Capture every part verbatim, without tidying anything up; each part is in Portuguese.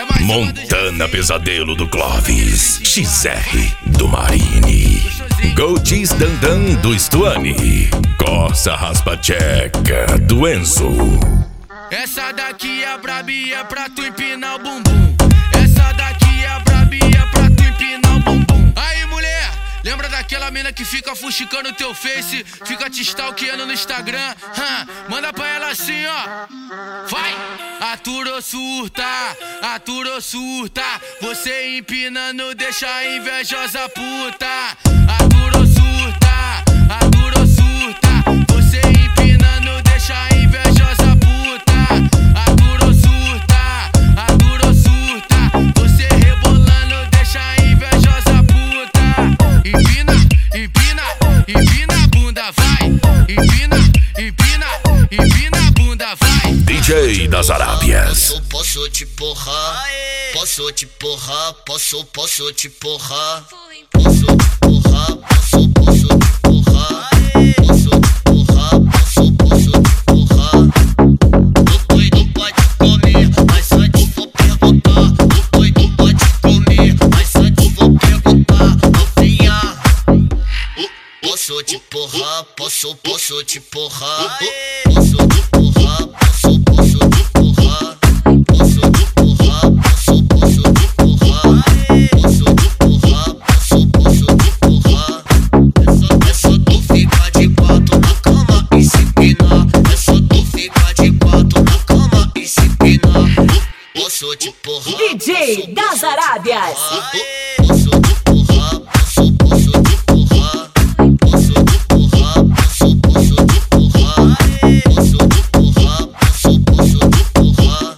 Montana Pesadelo do Clóvis, X R do Marine, Goltis Dandan do Stuani, Corsa Raspa Tcheca do Enzo. Essa daqui é brabia é pra tu empinar o bumbum. Essa daqui é brabia é pra tu empinar o bumbum. Aí mulher, lembra daquela mina que fica fuxicando o teu face, fica te stalkeando no Instagram? Hum, manda pra ela assim, ó. Vai! Atura ou surta, atura ou surta, você empinando deixa a invejosa puta. Atura ou surta, atura ou surta, você empinando deixa a invejosa puta. Atura ou surta, atura ou surta, você rebolando deixa a invejosa puta. Empina, empina, empina a bunda, vai. Empina, empina, empina a bunda, vai. D J das Arábias. Posso te porrar, posso te porrar, posso, posso te porrar, posso te porrar, posso, posso te porrar, posso te porrar, posso, posso te porrar. O doido pode comer, mas antes vou perguntar. O doido pode comer, mas antes vou perguntar. Novinha, posso te porrar, posso, posso te porrar, posso te porrar, posso, posso te porrar. Posso te porrar, posso, posso te porrar. Posso te porrar, posso, posso te porrar. É só tu ficar de quatro na cama e se empinar. É só tu ficar de quatro na cama e se empinar. Posso te porrar, D J das Arábias. posso te porrar, posso, posso te porrar. Posso te porrar, posso, posso te porrar. Posso te porrar, posso, posso te porrar.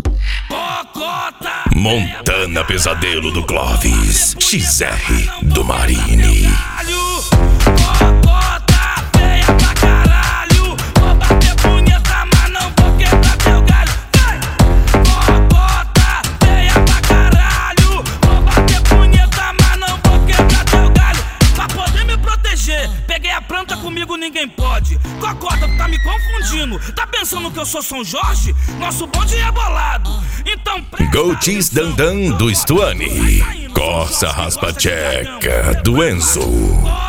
Montana Pesadelo do Clóvis, X R do Marine. Peguei a planta, comigo ninguém pode. Cocota, tá me confundindo. Tá pensando que eu sou São Jorge? Nosso bonde é bolado. Então Goltis Dandan do Stuani, Corsa Raspa Tcheca do Enzo.